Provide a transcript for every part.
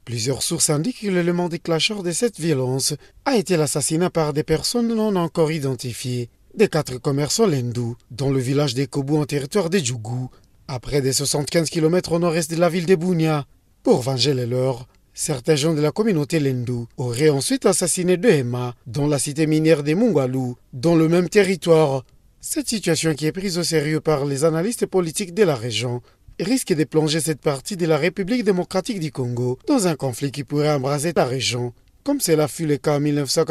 Plusieurs sources indiquent que l'élément déclencheur de cette violence a été l'assassinat par des personnes non encore identifiées des 4 commerçants lendou dans le village des Kobou en territoire de Djougou, à près de 75 km au nord-est de la ville de Bunia. Pour venger les leurs, certains gens de la communauté lendou auraient ensuite assassiné 2 Emma dans la cité minière de Mungwalu, dans le même territoire. Cette situation, qui est prise au sérieux par les analystes politiques de la région, risque de plonger cette partie de la République démocratique du Congo dans un conflit qui pourrait embraser la région, comme cela fut le cas en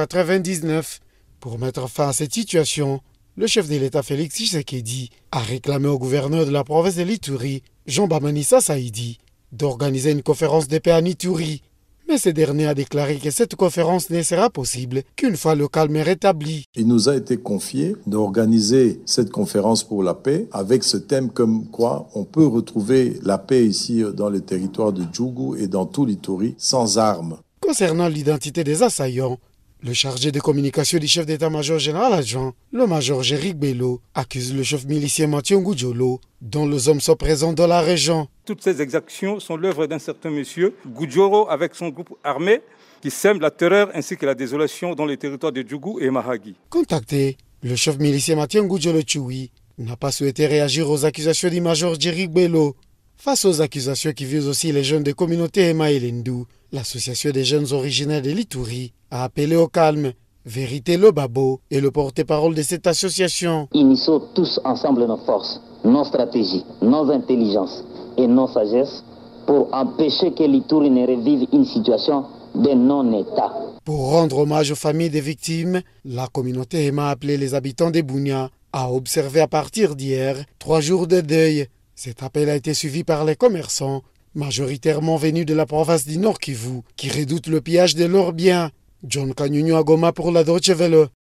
1999. Pour mettre fin à cette situation, le chef de l'État Félix Tshisekedi a réclamé au gouverneur de la province de l'Ituri, Jean Bamanissa Saïdi, d'organiser une conférence de paix à Ituri. Mais ce dernier a déclaré que cette conférence ne sera possible qu'une fois le calme rétabli. Il nous a été confié d'organiser cette conférence pour la paix avec ce thème comme quoi on peut retrouver la paix ici dans le territoire de Djougou et dans tout l'Ituri sans armes. Concernant l'identité des assaillants, le chargé de communication du chef d'état-major général adjoint, le major Jérick Bello, accuse le chef milicien Mathieu Ngudjolo, dont les hommes sont présents dans la région. Toutes ces exactions sont l'œuvre d'un certain monsieur Ngudjolo avec son groupe armé qui sème la terreur ainsi que la désolation dans les territoires de Djougou et Mahagi. Contacté, le chef milicien Mathieu Ngudjolo Tchoui n'a pas souhaité réagir aux accusations du major Jérick Bello. Face aux accusations qui visent aussi les jeunes des communautés Emma et Lendou, l'association des jeunes originaires de l'Ituri a appelé au calme. Vérité Lobabo est le porte-parole de cette association. Unissons tous ensemble nos forces, nos stratégies, nos intelligences et nos sagesses pour empêcher que l'Ituri ne revive une situation de non-État. Pour rendre hommage aux familles des victimes, la communauté Emma a appelé les habitants de Bunia à observer à partir d'hier 3 jours de deuil. Cet appel a été suivi par les commerçants, majoritairement venus de la province du Nord Kivu, qui redoutent le pillage de leurs biens. John Kanyunyu à Goma pour la Deutsche Welle.